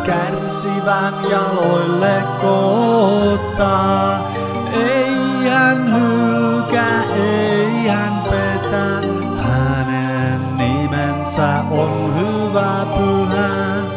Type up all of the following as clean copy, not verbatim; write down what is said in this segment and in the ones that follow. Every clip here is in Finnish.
kärsivän jaloille koottaa. Ei hän hylkää, ei hän petä, hänen nimensä on hyvä pyhä.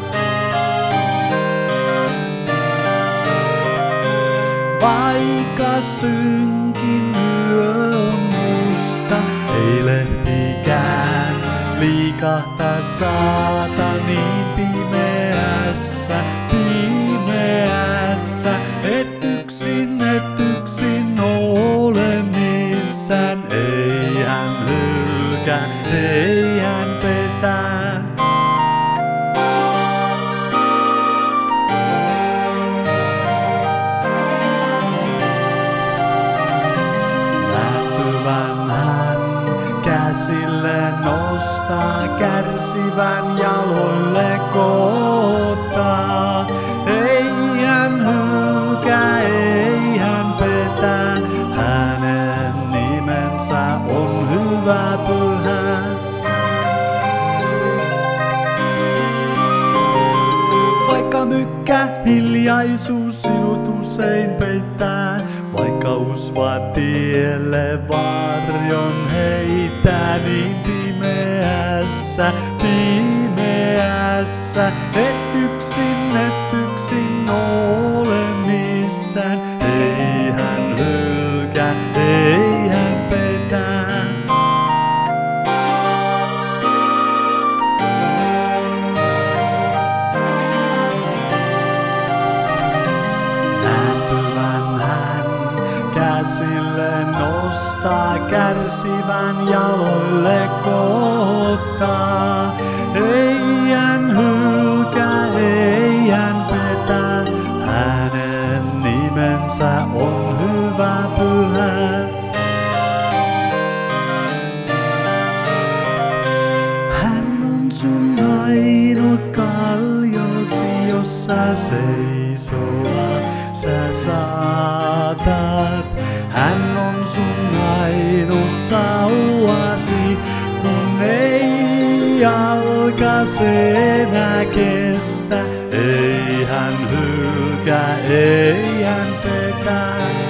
Vaikka synkin yö on musta, ei lehtikään liikahta saatanin pimeässä, pimeässä. Et yksin ole missään, ei hän hylkää, ei hän petä. Käsille nostaa, kärsivän jaloille koottaa. Ei hän hylkää, ei hän petä, hänen nimensä on hyvä pyhä. Vaikka mykkä hiljaisuus sinut usein peittää, vaikka usva tielle varjon heittää, niin pimeässä, pimeässä, et yksin ole missään, ei hän hylkää, ei hän petä. Käsille nostaa, kärsivän jaloille koottaa. Ei hän hylkää, ei hän petä, hänen nimensä on hyvä pyhä. Hän on sun ainut kaljosi, jossa seisoa sä saatat. Hän on sun ainut sauvasi, kun ei jalkas enää kestä. Ei hän hylkää, ei hän petä.